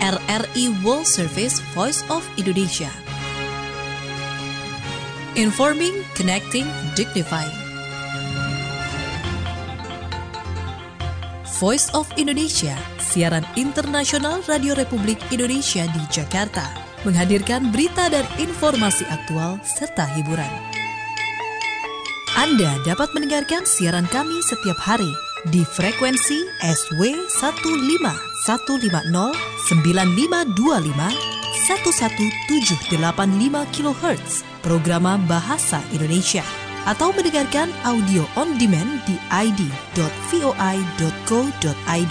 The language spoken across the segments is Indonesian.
RRI World Service Voice of Indonesia. Informing, connecting, dignifying. Voice of Indonesia, siaran internasional Radio Republik Indonesia di Jakarta, menghadirkan berita dan informasi aktual serta hiburan. Anda dapat mendengarkan siaran kami setiap hari di frekuensi SW 15150 9525 11785 kHz Programa Bahasa Indonesia, atau mendengarkan audio on demand di id.voi.co.id.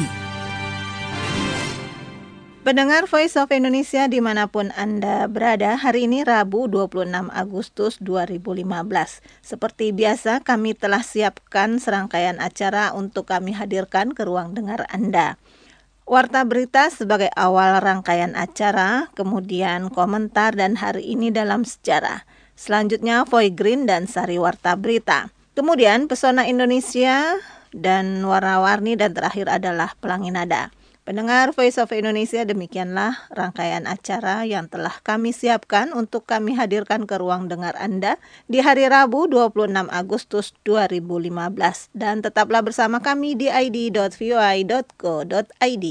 Pendengar Voice of Indonesia dimanapun Anda berada, hari ini Rabu 26 Agustus 2015. Seperti biasa, kami telah siapkan serangkaian acara untuk kami hadirkan ke ruang dengar Anda. Warta berita sebagai awal rangkaian acara, kemudian komentar dan hari ini dalam sejarah. Selanjutnya Voy Green dan Sari Warta Berita. Kemudian Pesona Indonesia dan Warna-Warni, dan terakhir adalah Pelangi Nada. Pendengar Voice of Indonesia, demikianlah rangkaian acara yang telah kami siapkan untuk kami hadirkan ke ruang dengar Anda di hari Rabu 26 Agustus 2015. Dan tetaplah bersama kami di id.voi.co.id.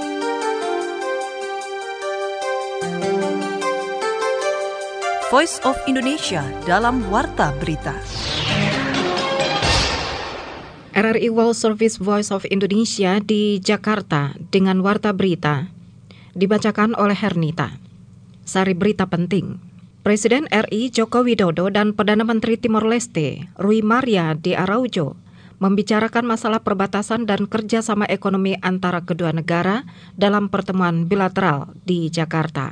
Voice of Indonesia dalam Warta Berita. RRI World Service Voice of Indonesia di Jakarta dengan Warta Berita dibacakan oleh Hernita. Sari berita penting. Presiden RI Joko Widodo dan Perdana Menteri Timor Leste Rui Maria de Araujo membicarakan masalah perbatasan dan kerjasama ekonomi antara kedua negara dalam pertemuan bilateral di Jakarta.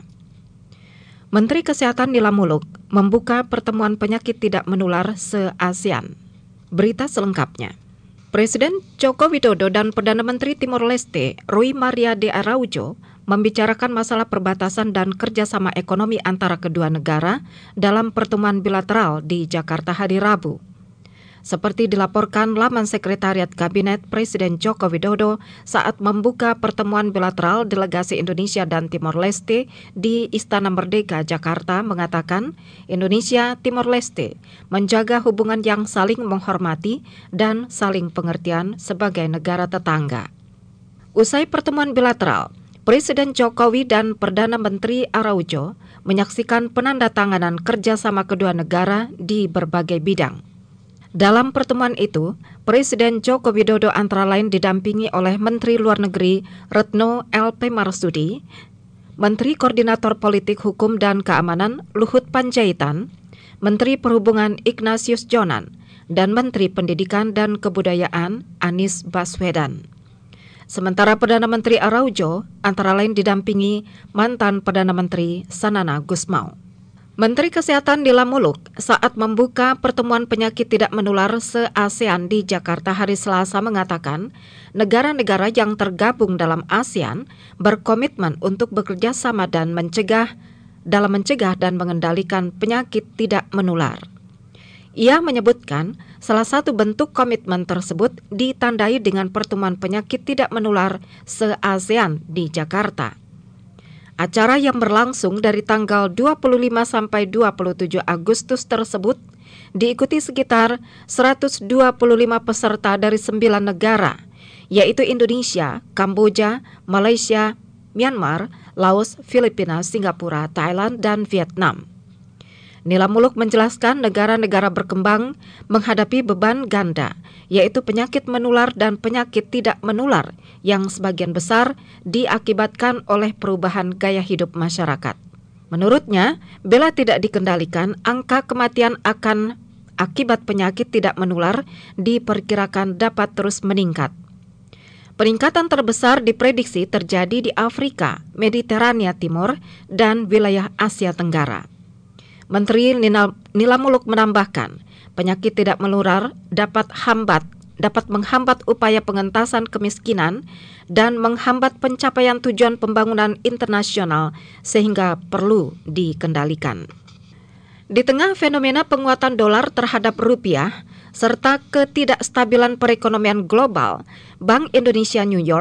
Menteri Kesehatan Nila Muluk membuka pertemuan penyakit tidak menular se-ASEAN. Berita selengkapnya. Presiden Joko Widodo dan Perdana Menteri Timor Leste Rui Maria de Araujo membicarakan masalah perbatasan dan kerjasama ekonomi antara kedua negara dalam pertemuan bilateral di Jakarta hari Rabu. Seperti dilaporkan laman Sekretariat Kabinet Presiden Joko Widodo saat membuka pertemuan bilateral delegasi Indonesia dan Timor Leste di Istana Merdeka, Jakarta, mengatakan Indonesia Timor Leste menjaga hubungan yang saling menghormati dan saling pengertian sebagai negara tetangga. Usai pertemuan bilateral, Presiden Jokowi dan Perdana Menteri Araujo menyaksikan penandatanganan kerjasama kedua negara di berbagai bidang. Dalam pertemuan itu, Presiden Joko Widodo antara lain didampingi oleh Menteri Luar Negeri Retno LP Marsudi, Menteri Koordinator Politik Hukum dan Keamanan Luhut Panjaitan, Menteri Perhubungan Ignatius Jonan, dan Menteri Pendidikan dan Kebudayaan Anies Baswedan. Sementara Perdana Menteri Araujo antara lain didampingi mantan Perdana Menteri Sanana Gusmao. Menteri Kesehatan Nila Muluk saat membuka pertemuan penyakit tidak menular se-ASEAN di Jakarta hari Selasa mengatakan negara-negara yang tergabung dalam ASEAN berkomitmen untuk bekerja sama dan mencegah dan mengendalikan penyakit tidak menular. Ia menyebutkan salah satu bentuk komitmen tersebut ditandai dengan pertemuan penyakit tidak menular se-ASEAN di Jakarta. Acara yang berlangsung dari tanggal 25 sampai 27 Agustus tersebut diikuti sekitar 125 peserta dari 9 negara, yaitu Indonesia, Kamboja, Malaysia, Myanmar, Laos, Filipina, Singapura, Thailand, dan Vietnam. Nila Muluk menjelaskan negara-negara berkembang menghadapi beban ganda, yaitu penyakit menular dan penyakit tidak menular yang sebagian besar diakibatkan oleh perubahan gaya hidup masyarakat. Menurutnya, bila tidak dikendalikan, angka kematian akibat penyakit tidak menular diperkirakan dapat terus meningkat. Peningkatan terbesar diprediksi terjadi di Afrika, Mediterania Timur, dan wilayah Asia Tenggara. Menteri Nila Muluk menambahkan, penyakit tidak menular dapat menghambat upaya pengentasan kemiskinan dan menghambat pencapaian tujuan pembangunan internasional sehingga perlu dikendalikan. Di tengah fenomena penguatan dolar terhadap rupiah serta ketidakstabilan perekonomian global, Bank Indonesia New York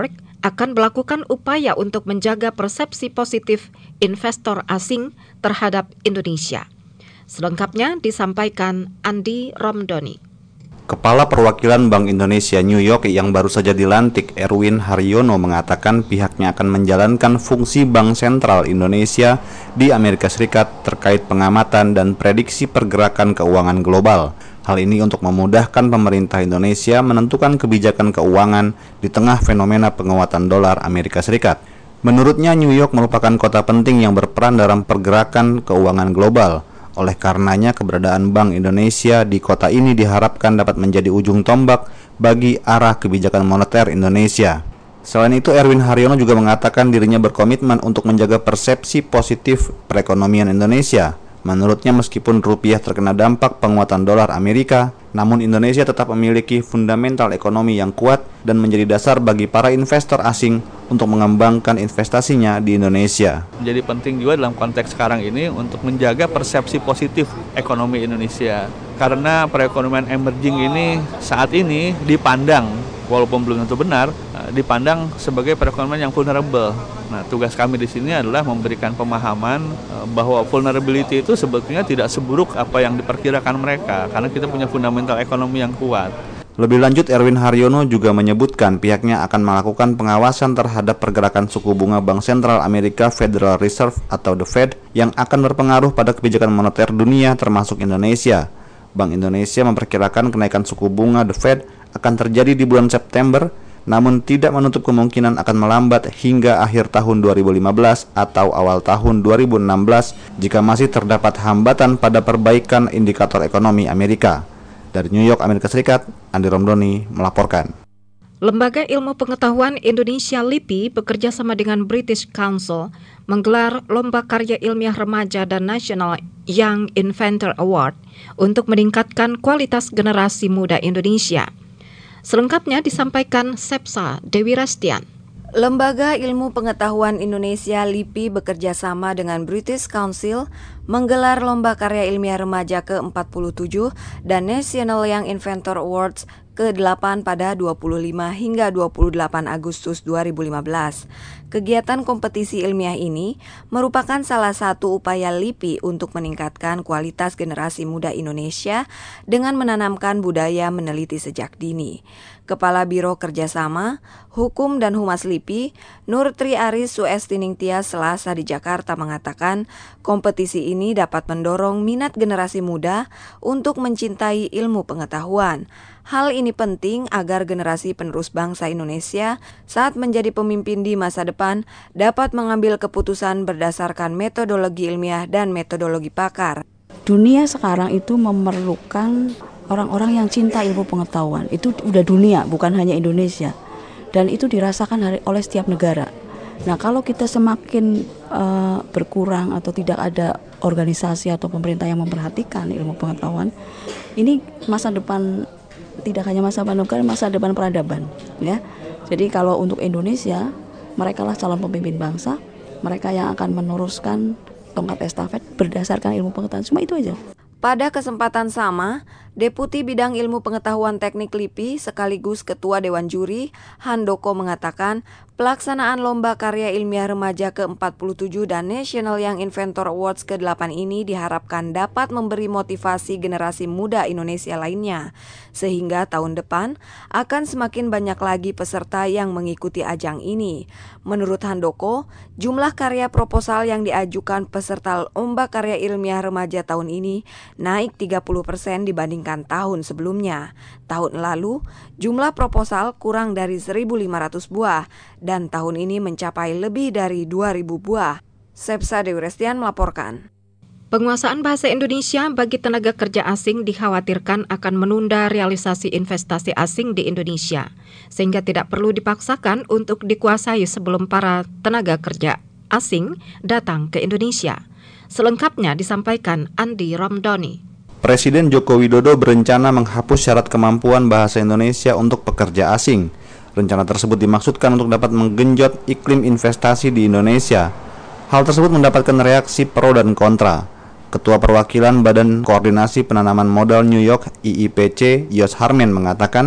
akan melakukan upaya untuk menjaga persepsi positif investor asing terhadap Indonesia. Selengkapnya disampaikan Andi Romdoni. Kepala Perwakilan Bank Indonesia New York yang baru saja dilantik, Erwin Haryono, mengatakan pihaknya akan menjalankan fungsi Bank Sentral Indonesia di Amerika Serikat terkait pengamatan dan prediksi pergerakan keuangan global. Hal ini untuk memudahkan pemerintah Indonesia menentukan kebijakan keuangan di tengah fenomena penguatan dolar Amerika Serikat. Menurutnya, New York merupakan kota penting yang berperan dalam pergerakan keuangan global. Oleh karenanya, keberadaan Bank Indonesia di kota ini diharapkan dapat menjadi ujung tombak bagi arah kebijakan moneter Indonesia. Selain itu, Erwin Haryono juga mengatakan dirinya berkomitmen untuk menjaga persepsi positif perekonomian Indonesia. Menurutnya, meskipun rupiah terkena dampak penguatan dolar Amerika, namun Indonesia tetap memiliki fundamental ekonomi yang kuat dan menjadi dasar bagi para investor asing untuk mengembangkan investasinya di Indonesia. Jadi penting juga dalam konteks sekarang ini untuk menjaga persepsi positif ekonomi Indonesia. Karena perekonomian emerging ini saat ini dipandang, walaupun belum tentu benar, dipandang sebagai perekonomian yang vulnerable. Nah, tugas kami di sini adalah memberikan pemahaman bahwa vulnerability itu sebetulnya tidak seburuk apa yang diperkirakan mereka, karena kita punya fundamental ekonomi yang kuat. Lebih lanjut, Erwin Haryono juga menyebutkan pihaknya akan melakukan pengawasan terhadap pergerakan suku bunga Bank Sentral Amerika Federal Reserve atau The Fed yang akan berpengaruh pada kebijakan moneter dunia termasuk Indonesia. Bank Indonesia memperkirakan kenaikan suku bunga The Fed akan terjadi di bulan September, namun tidak menutup kemungkinan akan melambat hingga akhir tahun 2015 atau awal tahun 2016 jika masih terdapat hambatan pada perbaikan indikator ekonomi Amerika. Dari New York, Amerika Serikat, Andi Romdoni melaporkan. Lembaga Ilmu Pengetahuan Indonesia LIPI bekerja sama dengan British Council menggelar Lomba Karya Ilmiah Remaja dan National Young Inventor Award untuk meningkatkan kualitas generasi muda Indonesia. Selengkapnya disampaikan Sepsa Dewi Rastian. Lembaga Ilmu Pengetahuan Indonesia LIPI bekerja sama dengan British Council menggelar Lomba Karya Ilmiah Remaja ke-47 dan National Young Inventor Awards ke-8 pada 25 hingga 28 Agustus 2015. Kegiatan kompetisi ilmiah ini merupakan salah satu upaya LIPI untuk meningkatkan kualitas generasi muda Indonesia dengan menanamkan budaya meneliti sejak dini. Kepala Biro Kerjasama, Hukum dan Humas LIPI, Nur Tri Aris Suestiningtyas Selasa di Jakarta mengatakan kompetisi ini dapat mendorong minat generasi muda untuk mencintai ilmu pengetahuan. Hal ini penting agar generasi penerus bangsa Indonesia saat menjadi pemimpin di masa depan dapat mengambil keputusan berdasarkan metodologi ilmiah dan metodologi pakar. Dunia sekarang itu memerlukan orang-orang yang cinta ilmu pengetahuan. Itu udah dunia, bukan hanya Indonesia. Dan itu dirasakan oleh setiap negara. Nah, kalau kita semakin berkurang atau tidak ada organisasi atau pemerintah yang memperhatikan ilmu pengetahuan, ini masa depan tidak hanya masa depan, masa depan peradaban, ya. Jadi kalau untuk Indonesia, merekalah calon pemimpin bangsa, mereka yang akan meneruskan tongkat estafet berdasarkan ilmu pengetahuan. Cuma itu aja. Pada kesempatan sama, Deputi Bidang Ilmu Pengetahuan Teknik LIPI sekaligus Ketua Dewan Juri, Handoko mengatakan pelaksanaan Lomba Karya Ilmiah Remaja ke-47 dan National Young Inventor Awards ke-8 ini diharapkan dapat memberi motivasi generasi muda Indonesia lainnya, sehingga tahun depan akan semakin banyak lagi peserta yang mengikuti ajang ini. Menurut Handoko, jumlah karya proposal yang diajukan peserta Lomba Karya Ilmiah Remaja tahun ini naik 30% dibanding tahun sebelumnya. Tahun lalu, jumlah proposal kurang dari 1.500 buah dan tahun ini mencapai lebih dari 2.000 buah. Sepsa Dewi Rastian melaporkan. Penguasaan bahasa Indonesia bagi tenaga kerja asing dikhawatirkan akan menunda realisasi investasi asing di Indonesia, sehingga tidak perlu dipaksakan untuk dikuasai sebelum para tenaga kerja asing datang ke Indonesia. Selengkapnya disampaikan Andi Romdoni. Presiden Joko Widodo berencana menghapus syarat kemampuan bahasa Indonesia untuk pekerja asing. Rencana tersebut dimaksudkan untuk dapat menggenjot iklim investasi di Indonesia. Hal tersebut mendapatkan reaksi pro dan kontra. Ketua Perwakilan Badan Koordinasi Penanaman Modal New York (IIPC) Yos Harmen mengatakan,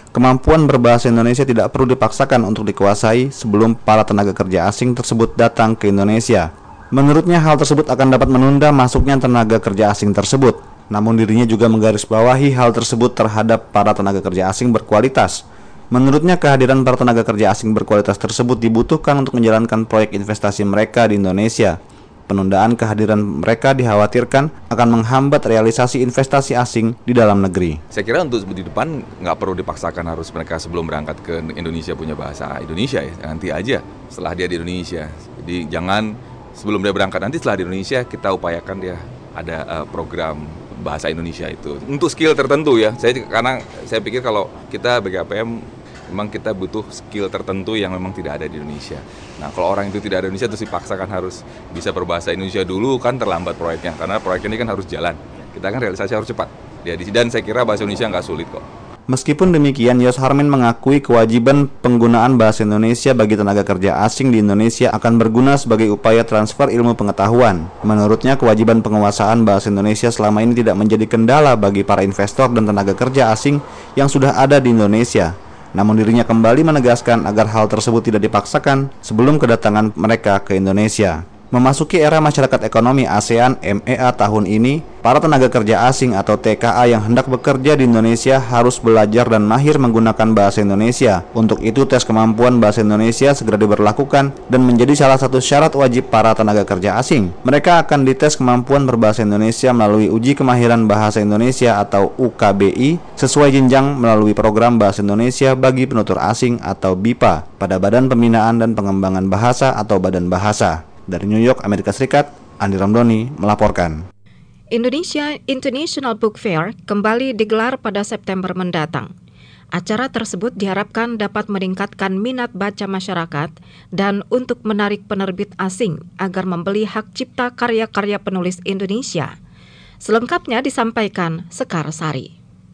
kemampuan berbahasa Indonesia tidak perlu dipaksakan untuk dikuasai sebelum para tenaga kerja asing tersebut datang ke Indonesia. Menurutnya hal tersebut akan dapat menunda masuknya tenaga kerja asing tersebut. Namun dirinya juga menggarisbawahi hal tersebut terhadap para tenaga kerja asing berkualitas. Menurutnya kehadiran para tenaga kerja asing berkualitas tersebut dibutuhkan untuk menjalankan proyek investasi mereka di Indonesia. Penundaan kehadiran mereka dikhawatirkan akan menghambat realisasi investasi asing di dalam negeri. Saya kira untuk di depan nggak perlu dipaksakan harus mereka sebelum berangkat ke Indonesia punya bahasa Indonesia ya. Nanti aja setelah dia di Indonesia. Jadi jangan sebelum dia berangkat, nanti setelah di Indonesia kita upayakan dia ada program bahasa Indonesia itu untuk skill tertentu ya. Karena saya pikir kalau kita BKPM memang kita butuh skill tertentu yang memang tidak ada di Indonesia. Nah kalau orang itu tidak ada di Indonesia terus dipaksakan harus bisa berbahasa Indonesia dulu, kan terlambat proyeknya. Karena proyek ini kan harus jalan. Kita kan realisasi harus cepat. Dan saya kira bahasa Indonesia nggak sulit kok. Meskipun demikian, Yos Harmin mengakui kewajiban penggunaan bahasa Indonesia bagi tenaga kerja asing di Indonesia akan berguna sebagai upaya transfer ilmu pengetahuan. Menurutnya, kewajiban penguasaan bahasa Indonesia selama ini tidak menjadi kendala bagi para investor dan tenaga kerja asing yang sudah ada di Indonesia. Namun dirinya kembali menegaskan agar hal tersebut tidak dipaksakan sebelum kedatangan mereka ke Indonesia. Memasuki era masyarakat ekonomi ASEAN MEA tahun ini, para tenaga kerja asing atau TKA yang hendak bekerja di Indonesia harus belajar dan mahir menggunakan bahasa Indonesia. Untuk itu, tes kemampuan bahasa Indonesia segera diberlakukan dan menjadi salah satu syarat wajib para tenaga kerja asing. Mereka akan dites kemampuan berbahasa Indonesia melalui Uji Kemahiran Bahasa Indonesia atau UKBI sesuai jenjang melalui Program Bahasa Indonesia bagi Penutur Asing atau BIPA pada Badan Pembinaan dan Pengembangan Bahasa atau Badan Bahasa. Dari New York, Amerika Serikat, Andi Ramdhani melaporkan. Indonesia International Book Fair kembali digelar pada September mendatang. Acara tersebut diharapkan dapat meningkatkan minat baca masyarakat dan untuk menarik penerbit asing agar membeli hak cipta karya-karya penulis Indonesia. Selengkapnya disampaikan Sekar Sari.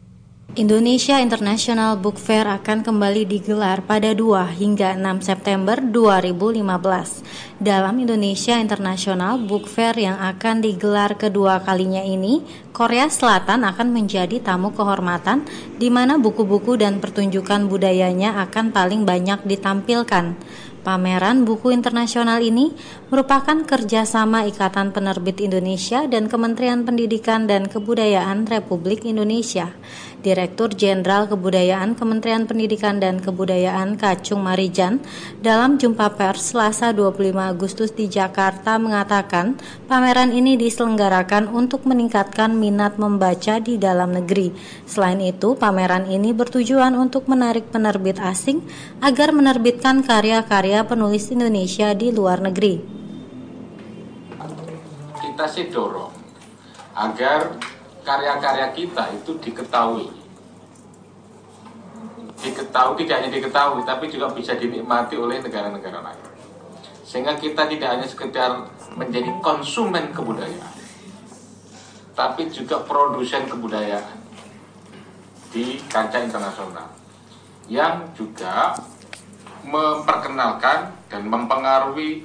Indonesia International Book Fair akan kembali digelar pada 2 hingga 6 September 2015. Dalam Indonesia International Book Fair yang akan digelar kedua kalinya ini, Korea Selatan akan menjadi tamu kehormatan di mana buku-buku dan pertunjukan budayanya akan paling banyak ditampilkan. Pameran buku internasional ini merupakan kerjasama Ikatan Penerbit Indonesia dan Kementerian Pendidikan dan Kebudayaan Republik Indonesia. Direktur Jenderal Kebudayaan Kementerian Pendidikan dan Kebudayaan Kacung Marijan dalam jumpa pers Selasa 25 Agustus di Jakarta mengatakan pameran ini diselenggarakan untuk meningkatkan minat membaca di dalam negeri. Selain itu, pameran ini bertujuan untuk menarik penerbit asing agar menerbitkan karya-karya penulis Indonesia di luar negeri. Kita sih dorong agar karya-karya kita itu diketahui, tidak hanya diketahui, tapi juga bisa dinikmati oleh negara-negara lain. Sehingga kita tidak hanya sekedar menjadi konsumen kebudayaan, tapi juga produsen kebudayaan di kancah internasional, yang juga memperkenalkan dan mempengaruhi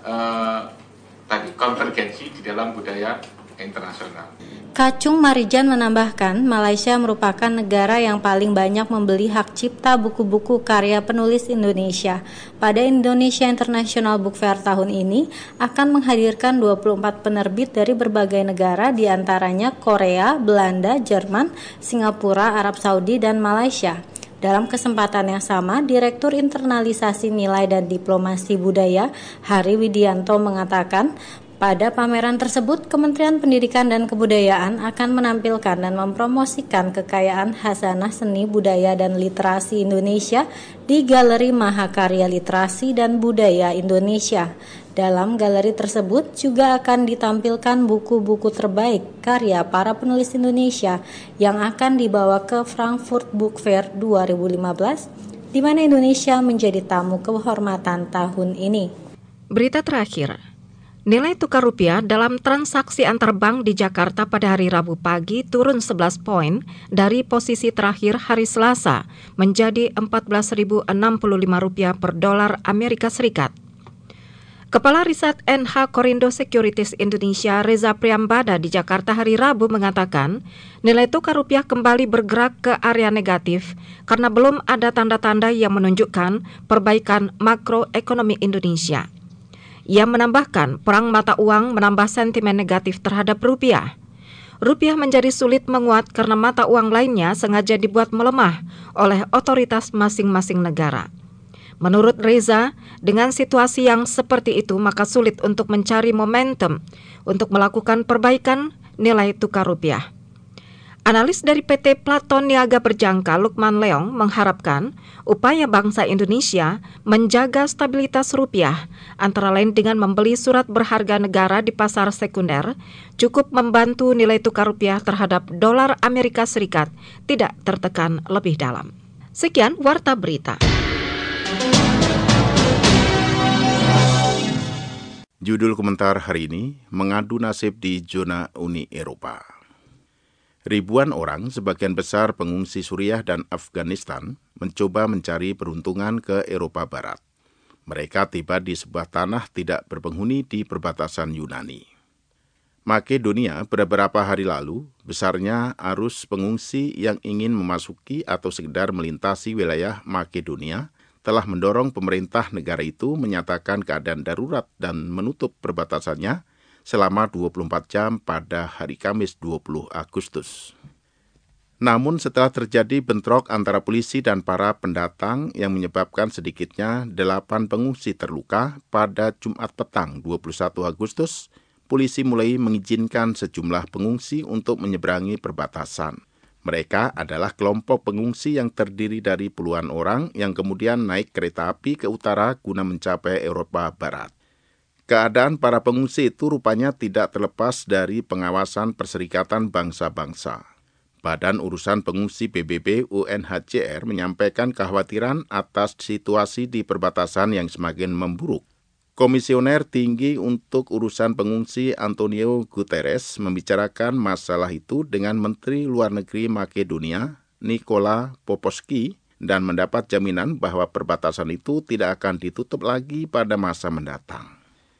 konvergensi di dalam budaya internasional. Kacung Marijan menambahkan, Malaysia merupakan negara yang paling banyak membeli hak cipta buku-buku karya penulis Indonesia. Pada Indonesia International Book Fair tahun ini akan menghadirkan 24 penerbit dari berbagai negara, diantaranya Korea, Belanda, Jerman, Singapura, Arab Saudi, dan Malaysia. Dalam kesempatan yang sama, Direktur Internalisasi Nilai dan Diplomasi Budaya, Hari Widianto mengatakan, pada pameran tersebut, Kementerian Pendidikan dan Kebudayaan akan menampilkan dan mempromosikan kekayaan khazanah seni, budaya, dan literasi Indonesia di Galeri Mahakarya Literasi dan Budaya Indonesia. Dalam galeri tersebut juga akan ditampilkan buku-buku terbaik karya para penulis Indonesia yang akan dibawa ke Frankfurt Book Fair 2015, di mana Indonesia menjadi tamu kehormatan tahun ini. Berita terakhir. Nilai tukar rupiah dalam transaksi antar bank di Jakarta pada hari Rabu pagi turun 11 poin dari posisi terakhir hari Selasa menjadi Rp14.065 per dolar Amerika Serikat. Kepala Riset NH Korindo Securities Indonesia Reza Priambada di Jakarta hari Rabu mengatakan nilai tukar rupiah kembali bergerak ke area negatif karena belum ada tanda-tanda yang menunjukkan perbaikan makroekonomi Indonesia. Ia menambahkan perang mata uang menambah sentimen negatif terhadap rupiah. Rupiah menjadi sulit menguat karena mata uang lainnya sengaja dibuat melemah oleh otoritas masing-masing negara. Menurut Reza, dengan situasi yang seperti itu maka sulit untuk mencari momentum untuk melakukan perbaikan nilai tukar rupiah. Analis dari PT Platon Niaga Berjangka Lukman Leong mengharapkan upaya bangsa Indonesia menjaga stabilitas rupiah antara lain dengan membeli surat berharga negara di pasar sekunder cukup membantu nilai tukar rupiah terhadap dolar Amerika Serikat tidak tertekan lebih dalam. Sekian Warta Berita. Judul komentar hari ini, mengadu nasib di zona Uni Eropa. Ribuan orang, sebagian besar pengungsi Suriah dan Afghanistan, mencoba mencari peruntungan ke Eropa Barat. Mereka tiba di sebuah tanah tidak berpenghuni di perbatasan Yunani. Makedonia beberapa hari lalu, besarnya arus pengungsi yang ingin memasuki atau sekedar melintasi wilayah Makedonia telah mendorong pemerintah negara itu menyatakan keadaan darurat dan menutup perbatasannya selama 24 jam pada hari Kamis 20 Agustus. Namun setelah terjadi bentrok antara polisi dan para pendatang yang menyebabkan sedikitnya 8 pengungsi terluka pada Jumat petang 21 Agustus, polisi mulai mengizinkan sejumlah pengungsi untuk menyeberangi perbatasan. Mereka adalah kelompok pengungsi yang terdiri dari puluhan orang yang kemudian naik kereta api ke utara guna mencapai Eropa Barat. Keadaan para pengungsi itu rupanya tidak terlepas dari pengawasan Perserikatan Bangsa-Bangsa. Badan Urusan Pengungsi PBB UNHCR menyampaikan kekhawatiran atas situasi di perbatasan yang semakin memburuk. Komisioner Tinggi untuk Urusan Pengungsi Antonio Guterres membicarakan masalah itu dengan Menteri Luar Negeri Makedonia, Nikola Popovski, dan mendapat jaminan bahwa perbatasan itu tidak akan ditutup lagi pada masa mendatang.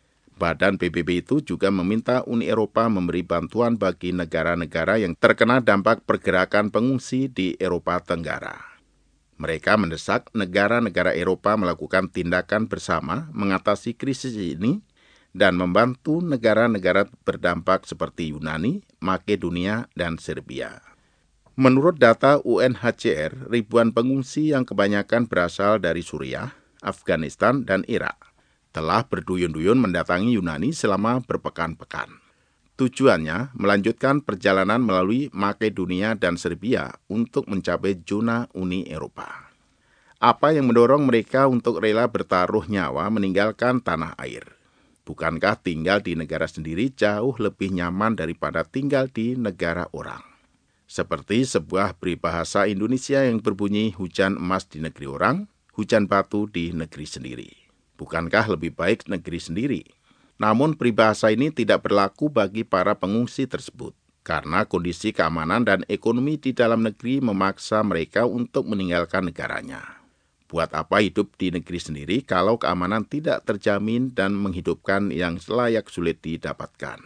Badan PBB itu juga meminta Uni Eropa memberi bantuan bagi negara-negara yang terkena dampak pergerakan pengungsi di Eropa Tenggara. Mereka mendesak negara-negara Eropa melakukan tindakan bersama mengatasi krisis ini dan membantu negara-negara berdampak seperti Yunani, Makedonia, dan Serbia. Menurut data UNHCR, ribuan pengungsi yang kebanyakan berasal dari Suriah, Afghanistan, dan Irak telah berduyun-duyun mendatangi Yunani selama berpekan-pekan. Tujuannya melanjutkan perjalanan melalui Makedonia dan Serbia untuk mencapai zona Uni Eropa. Apa yang mendorong mereka untuk rela bertaruh nyawa meninggalkan tanah air? Bukankah tinggal di negara sendiri jauh lebih nyaman daripada tinggal di negara orang? Seperti sebuah peribahasa Indonesia yang berbunyi hujan emas di negeri orang, hujan batu di negeri sendiri. Bukankah lebih baik negeri sendiri? Namun peribahasa ini tidak berlaku bagi para pengungsi tersebut, karena kondisi keamanan dan ekonomi di dalam negeri memaksa mereka untuk meninggalkan negaranya. Buat apa hidup di negeri sendiri kalau keamanan tidak terjamin dan menghidupkan yang layak sulit didapatkan?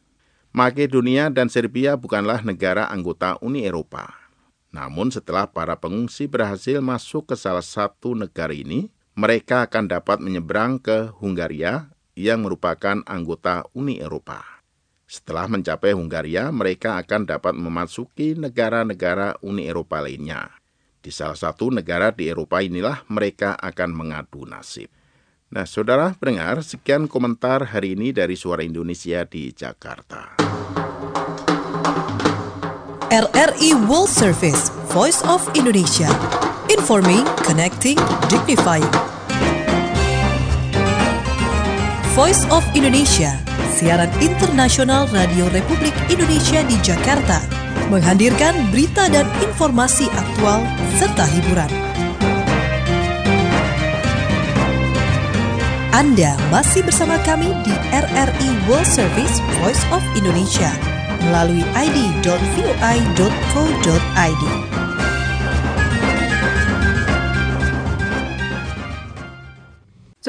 Makedonia dan Serbia bukanlah negara anggota Uni Eropa. Namun setelah para pengungsi berhasil masuk ke salah satu negara ini, mereka akan dapat menyeberang ke Hungaria yang merupakan anggota Uni Eropa. Setelah mencapai Hungaria, mereka akan dapat memasuki negara-negara Uni Eropa lainnya. Di salah satu negara di Eropa inilah mereka akan mengadu nasib. Nah, saudara pendengar, sekian komentar hari ini dari Suara Indonesia di Jakarta. RRI World Service, Voice of Indonesia. Informing, connecting, dignifying. Voice of Indonesia, siaran internasional Radio Republik Indonesia di Jakarta, menghadirkan berita dan informasi aktual serta hiburan. Anda masih bersama kami di RRI World Service Voice of Indonesia melalui id.voi.co.id.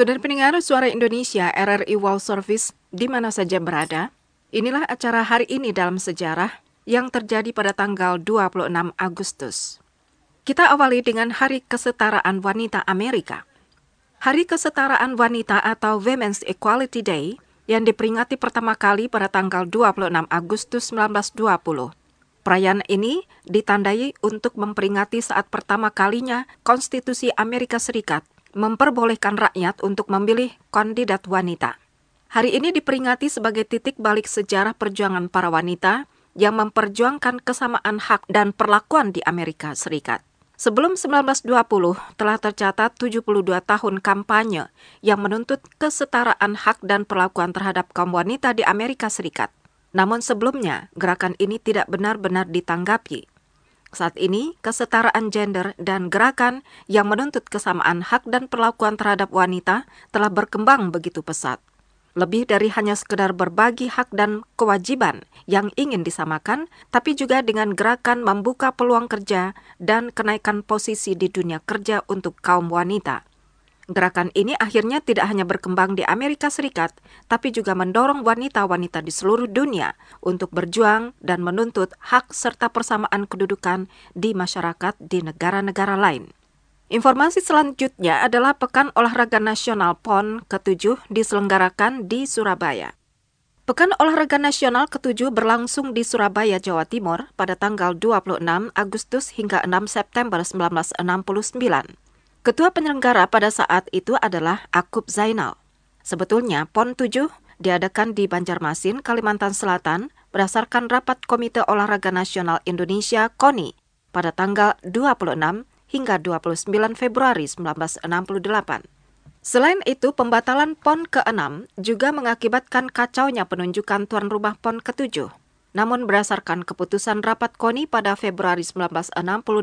Saudara pendengar Suara Indonesia RRI World Service di mana saja berada, inilah acara hari ini dalam sejarah yang terjadi pada tanggal 26 Agustus. Kita awali dengan Hari Kesetaraan Wanita Amerika. Hari Kesetaraan Wanita atau Women's Equality Day yang diperingati pertama kali pada tanggal 26 Agustus 1920. Perayaan ini ditandai untuk memperingati saat pertama kalinya Konstitusi Amerika Serikat memperbolehkan rakyat untuk memilih kandidat wanita. Hari ini diperingati sebagai titik balik sejarah perjuangan para wanita yang memperjuangkan kesamaan hak dan perlakuan di Amerika Serikat. Sebelum 1920, telah tercatat 72 tahun kampanye yang menuntut kesetaraan hak dan perlakuan terhadap kaum wanita di Amerika Serikat. Namun sebelumnya, gerakan ini tidak benar-benar ditanggapi. Saat ini, kesetaraan gender dan gerakan yang menuntut kesamaan hak dan perlakuan terhadap wanita telah berkembang begitu pesat. Lebih dari hanya sekedar berbagi hak dan kewajiban yang ingin disamakan, tapi juga dengan gerakan membuka peluang kerja dan kenaikan posisi di dunia kerja untuk kaum wanita. Gerakan ini akhirnya tidak hanya berkembang di Amerika Serikat, tapi juga mendorong wanita-wanita di seluruh dunia untuk berjuang dan menuntut hak serta persamaan kedudukan di masyarakat di negara-negara lain. Informasi selanjutnya adalah Pekan Olahraga Nasional PON ke-7 diselenggarakan di Surabaya. Pekan Olahraga Nasional ke-7 berlangsung di Surabaya, Jawa Timur pada tanggal 26 Agustus hingga 6 September 1969. Ketua penyelenggara pada saat itu adalah Akub Zainal. Sebetulnya PON 7 diadakan di Banjarmasin, Kalimantan Selatan berdasarkan rapat Komite Olahraga Nasional Indonesia KONI pada tanggal 26 hingga 29 Februari 1968. Selain itu, pembatalan PON ke-6 juga mengakibatkan kacaunya penunjukan tuan rumah PON ke-7. Namun berdasarkan keputusan rapat KONI pada Februari 1968,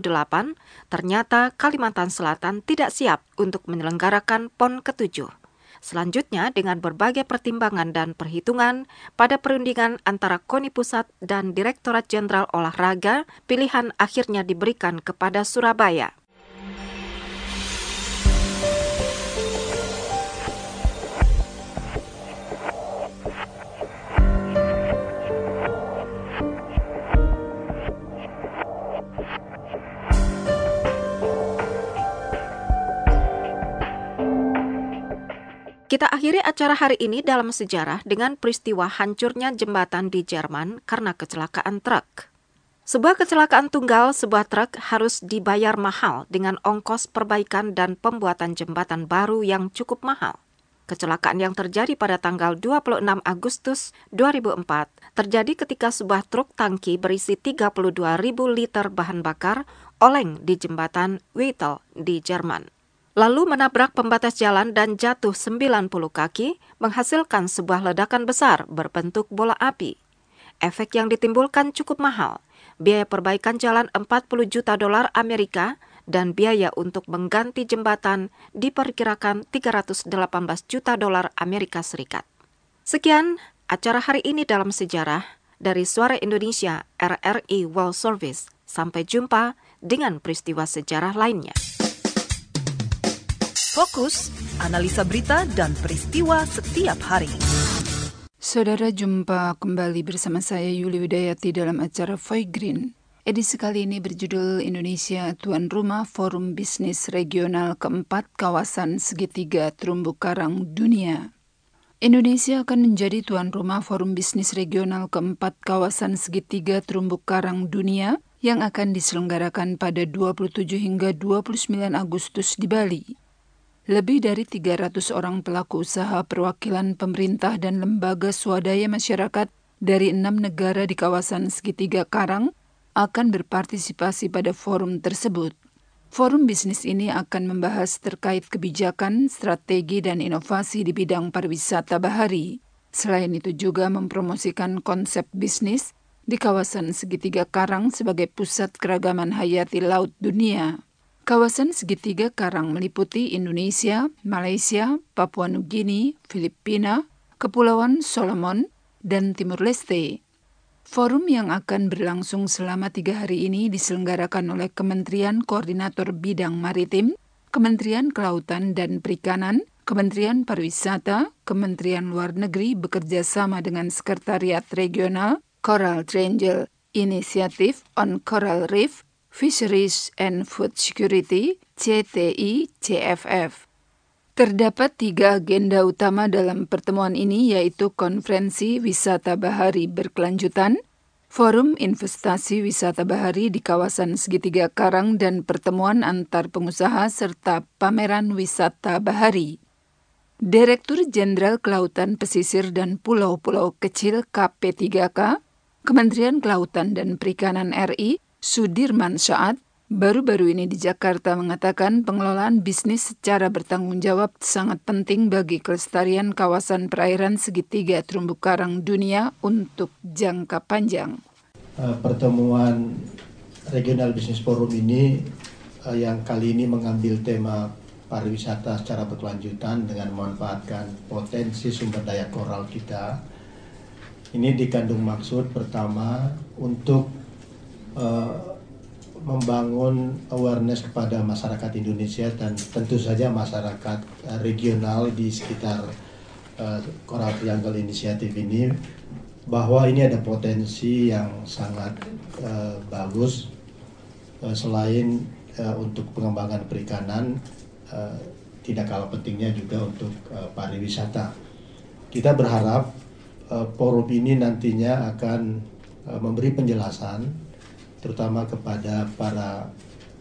ternyata Kalimantan Selatan tidak siap untuk menyelenggarakan PON ke-7. Selanjutnya, dengan berbagai pertimbangan dan perhitungan pada perundingan antara KONI Pusat dan Direktorat Jenderal Olahraga, pilihan akhirnya diberikan kepada Surabaya. Kita akhiri acara hari ini dalam sejarah dengan peristiwa hancurnya jembatan di Jerman karena kecelakaan truk. Sebuah kecelakaan tunggal sebuah truk harus dibayar mahal dengan ongkos perbaikan dan pembuatan jembatan baru yang cukup mahal. Kecelakaan yang terjadi pada tanggal 26 Agustus 2004 terjadi ketika sebuah truk tangki berisi 32.000 liter bahan bakar oleng di jembatan Wettel di Jerman. Lalu menabrak pembatas jalan dan jatuh 90 kaki, menghasilkan sebuah ledakan besar berbentuk bola api. Efek yang ditimbulkan cukup mahal. Biaya perbaikan jalan $40 juta Amerika dan biaya untuk mengganti jembatan diperkirakan $318 juta Amerika Serikat. Sekian acara hari ini dalam sejarah dari Suara Indonesia RRI World Service. Sampai jumpa dengan peristiwa sejarah lainnya. Fokus, analisa berita dan peristiwa setiap hari. Saudara, jumpa kembali bersama saya Yuli Widayati dalam acara Voice Green. Edisi kali ini berjudul Indonesia Tuan Rumah Forum Bisnis Regional keempat Kawasan Segitiga Terumbu Karang Dunia. Indonesia akan menjadi tuan rumah Forum Bisnis Regional keempat Kawasan Segitiga Terumbu Karang Dunia yang akan diselenggarakan pada 27 hingga 29 Agustus di Bali. Lebih dari 300 orang pelaku usaha perwakilan pemerintah dan lembaga swadaya masyarakat dari 6 negara di kawasan Segitiga Karang akan berpartisipasi pada forum tersebut. Forum bisnis ini akan membahas terkait kebijakan, strategi, dan inovasi di bidang pariwisata bahari. Selain itu juga mempromosikan konsep bisnis di kawasan Segitiga Karang sebagai pusat keragaman hayati laut dunia. Kawasan Segitiga Karang meliputi Indonesia, Malaysia, Papua Nugini, Filipina, Kepulauan Solomon, dan Timur Leste. Forum yang akan berlangsung selama 3 hari ini diselenggarakan oleh Kementerian Koordinator Bidang Maritim, Kementerian Kelautan dan Perikanan, Kementerian Pariwisata, Kementerian Luar Negeri bekerja sama dengan Sekretariat Regional Coral Triangle Initiative on Coral Reef, Fisheries and Food Security, CTI-CFF. Terdapat 3 agenda utama dalam pertemuan ini, yaitu Konferensi Wisata Bahari Berkelanjutan, Forum Investasi Wisata Bahari di kawasan Segitiga Karang, dan pertemuan antar pengusaha serta pameran wisata bahari. Direktur Jenderal Kelautan Pesisir dan Pulau-Pulau Kecil KP3K, Kementerian Kelautan dan Perikanan RI, Sudirman Said, baru-baru ini di Jakarta mengatakan pengelolaan bisnis secara bertanggung jawab sangat penting bagi kelestarian kawasan perairan segitiga terumbu karang dunia untuk jangka panjang. Pertemuan Regional Business Forum ini yang kali ini mengambil tema pariwisata secara berkelanjutan dengan memanfaatkan potensi sumber daya koral kita. Ini dikandung maksud pertama untuk membangun awareness kepada masyarakat Indonesia dan tentu saja masyarakat regional di sekitar Coral Triangle Initiative ini, bahwa ini ada potensi yang sangat bagus selain untuk pengembangan perikanan, tidak kalah pentingnya juga untuk pariwisata. Kita berharap forum ini nantinya akan memberi penjelasan terutama kepada para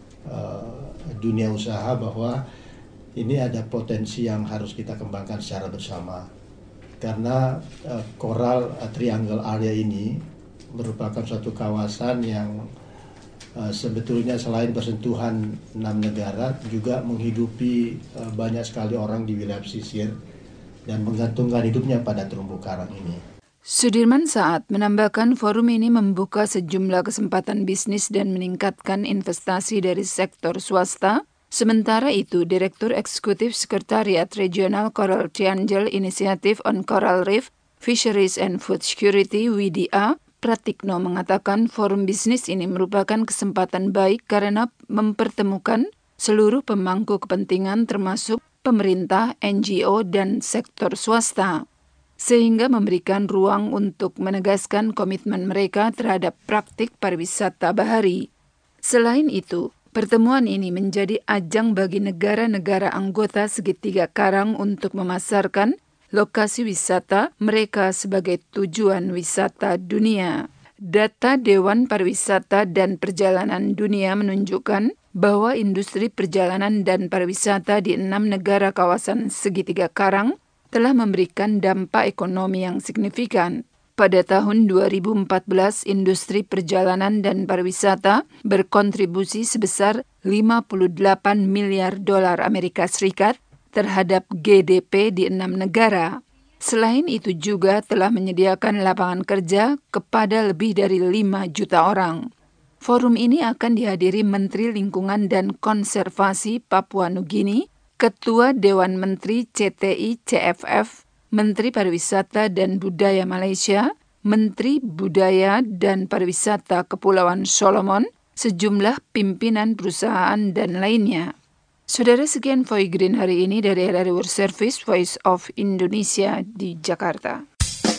dunia usaha bahwa ini ada potensi yang harus kita kembangkan secara bersama. Karena Coral Triangle Area ini merupakan suatu kawasan yang sebetulnya selain bersentuhan 6 negara juga menghidupi banyak sekali orang di wilayah pesisir dan menggantungkan hidupnya pada terumbu karang ini. Sudirman Said menambahkan forum ini membuka sejumlah kesempatan bisnis dan meningkatkan investasi dari sektor swasta. Sementara itu, Direktur Eksekutif Sekretariat Regional Coral Triangle Initiative on Coral Reef, Fisheries and Food Security (WIDIA) Pratikno mengatakan forum bisnis ini merupakan kesempatan baik karena mempertemukan seluruh pemangku kepentingan termasuk pemerintah, NGO, dan sektor swasta, sehingga memberikan ruang untuk menegaskan komitmen mereka terhadap praktik pariwisata bahari. Selain itu, pertemuan ini menjadi ajang bagi negara-negara anggota Segitiga Karang untuk memasarkan lokasi wisata mereka sebagai tujuan wisata dunia. Data Dewan Pariwisata dan Perjalanan Dunia menunjukkan bahwa industri perjalanan dan pariwisata di 6 negara kawasan Segitiga Karang telah memberikan dampak ekonomi yang signifikan. Pada tahun 2014, industri perjalanan dan pariwisata berkontribusi sebesar $58 miliar Amerika Serikat terhadap GDP di 6 negara. Selain itu juga telah menyediakan lapangan kerja kepada lebih dari 5 juta orang. Forum ini akan dihadiri Menteri Lingkungan dan Konservasi Papua Nugini, Ketua Dewan Menteri CTI-CFF, Menteri Pariwisata dan Budaya Malaysia, Menteri Budaya dan Pariwisata Kepulauan Solomon, sejumlah pimpinan perusahaan dan lainnya. Saudara, sekian Voice Green hari ini dari RRI World Service Voice of Indonesia di Jakarta.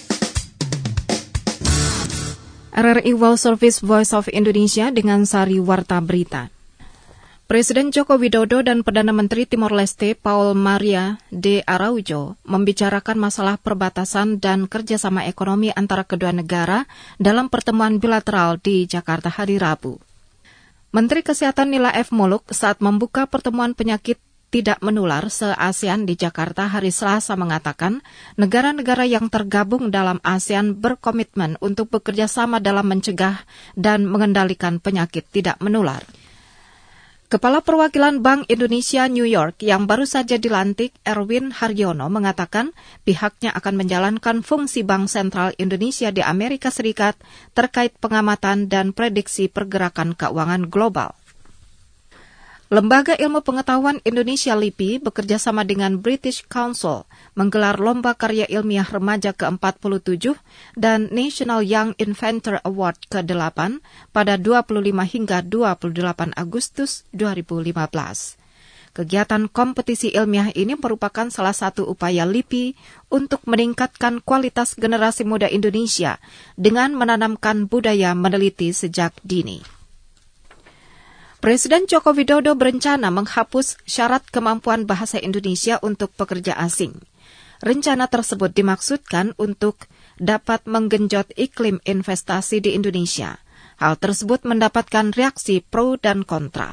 RRI World Service Voice of Indonesia dengan sari warta berita. Presiden Joko Widodo dan Perdana Menteri Timor Leste Paul Maria de Araujo membicarakan masalah perbatasan dan kerjasama ekonomi antara kedua negara dalam pertemuan bilateral di Jakarta hari Rabu. Menteri Kesehatan Nila F. Muluk saat membuka pertemuan penyakit tidak menular se-ASEAN di Jakarta hari Selasa mengatakan negara-negara yang tergabung dalam ASEAN berkomitmen untuk bekerja sama dalam mencegah dan mengendalikan penyakit tidak menular. Kepala Perwakilan Bank Indonesia New York yang baru saja dilantik, Erwin Haryono, mengatakan pihaknya akan menjalankan fungsi Bank Sentral Indonesia di Amerika Serikat terkait pengamatan dan prediksi pergerakan keuangan global. Lembaga Ilmu Pengetahuan Indonesia LIPI bekerjasama dengan British Council menggelar Lomba Karya Ilmiah Remaja ke-47 dan National Young Inventor Award ke-8 pada 25 hingga 28 Agustus 2015. Kegiatan kompetisi ilmiah ini merupakan salah satu upaya LIPI untuk meningkatkan kualitas generasi muda Indonesia dengan menanamkan budaya meneliti sejak dini. Presiden Joko Widodo berencana menghapus syarat kemampuan bahasa Indonesia untuk pekerja asing. Rencana tersebut dimaksudkan untuk dapat menggenjot iklim investasi di Indonesia. Hal tersebut mendapatkan reaksi pro dan kontra.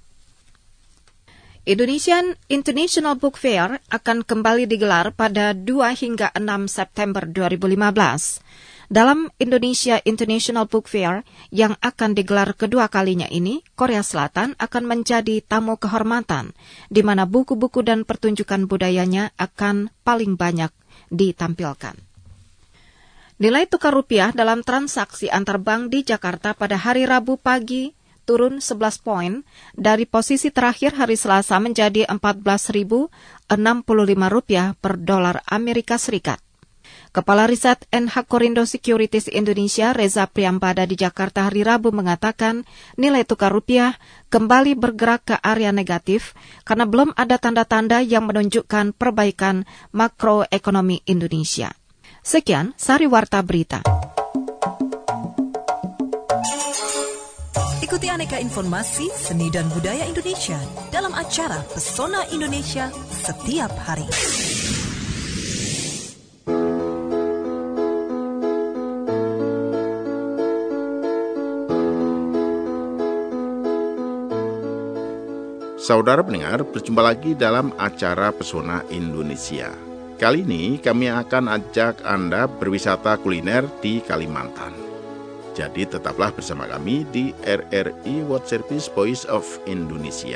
Indonesian International Book Fair akan kembali digelar pada 2 hingga 6 September 2015. Dalam Indonesia International Book Fair yang akan digelar kedua kalinya ini, Korea Selatan akan menjadi tamu kehormatan, di mana buku-buku dan pertunjukan budayanya akan paling banyak ditampilkan. Nilai tukar rupiah dalam transaksi antar bank di Jakarta pada hari Rabu pagi turun 11 poin dari posisi terakhir hari Selasa menjadi Rp14.065 per dolar Amerika Serikat. Kepala Riset NH Korindo Securities Indonesia Reza Priambada di Jakarta hari Rabu mengatakan nilai tukar rupiah kembali bergerak ke area negatif karena belum ada tanda-tanda yang menunjukkan perbaikan makroekonomi Indonesia. Sekian Sari Warta Berita. Ikuti aneka informasi seni dan budaya Indonesia dalam acara Pesona Indonesia setiap hari. Saudara pendengar, berjumpa lagi dalam acara Pesona Indonesia. Kali ini kami akan ajak Anda berwisata kuliner di Kalimantan. Jadi tetaplah bersama kami di RRI World Service Voice of Indonesia.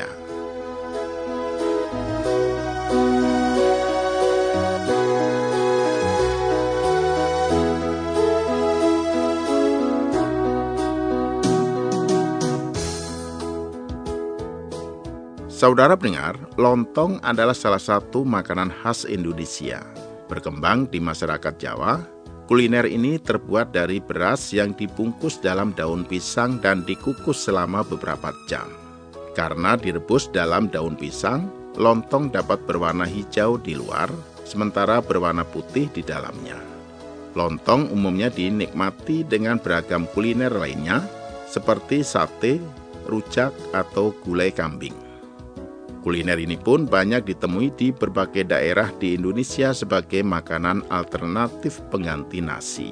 Saudara pendengar, lontong adalah salah satu makanan khas Indonesia. Berkembang di masyarakat Jawa, kuliner ini terbuat dari beras yang dibungkus dalam daun pisang dan dikukus selama beberapa jam. Karena direbus dalam daun pisang, lontong dapat berwarna hijau di luar, sementara berwarna putih di dalamnya. Lontong umumnya dinikmati dengan beragam kuliner lainnya, seperti sate, rujak, atau gulai kambing. Kuliner ini pun banyak ditemui di berbagai daerah di Indonesia sebagai makanan alternatif pengganti nasi.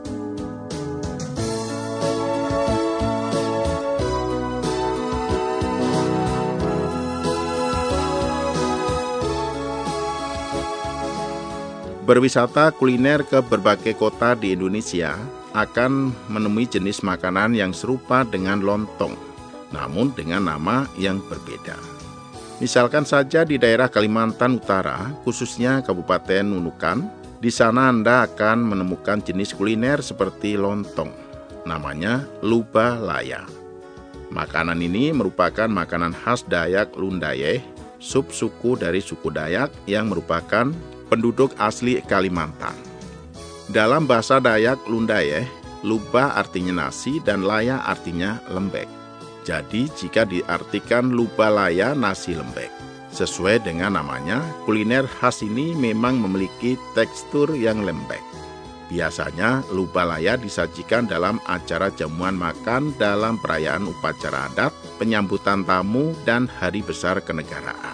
Berwisata kuliner ke berbagai kota di Indonesia akan menemui jenis makanan yang serupa dengan lontong, namun dengan nama yang berbeda. Misalkan saja di daerah Kalimantan Utara, khususnya Kabupaten Nunukan, di sana Anda akan menemukan jenis kuliner seperti lontong. Namanya luba laya. Makanan ini merupakan makanan khas Dayak Lundayeh, subsuku dari suku Dayak yang merupakan penduduk asli Kalimantan. Dalam bahasa Dayak Lundayeh, luba artinya nasi dan laya artinya lembek. Jadi jika diartikan luba laya nasi lembek. Sesuai dengan namanya, kuliner khas ini memang memiliki tekstur yang lembek. Biasanya luba laya disajikan dalam acara jamuan makan dalam perayaan upacara adat, penyambutan tamu, dan hari besar kenegaraan.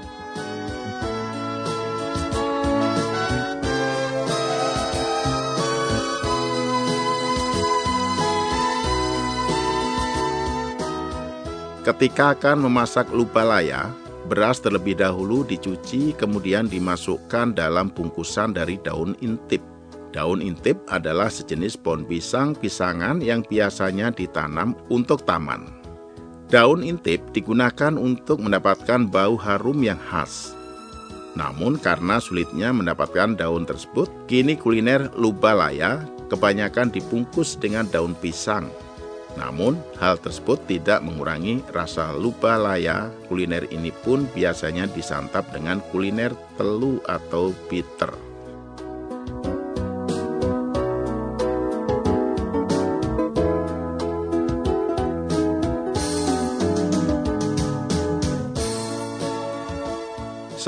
Ketika akan memasak luba laya, beras terlebih dahulu dicuci kemudian dimasukkan dalam bungkusan dari daun intip. Daun intip adalah sejenis pohon pisangan yang biasanya ditanam untuk taman. Daun intip digunakan untuk mendapatkan bau harum yang khas. Namun karena sulitnya mendapatkan daun tersebut, kini kuliner luba laya kebanyakan dibungkus dengan daun pisang. Namun, hal tersebut tidak mengurangi rasa luba laya. Kuliner ini pun biasanya disantap dengan kuliner telu atau bitter.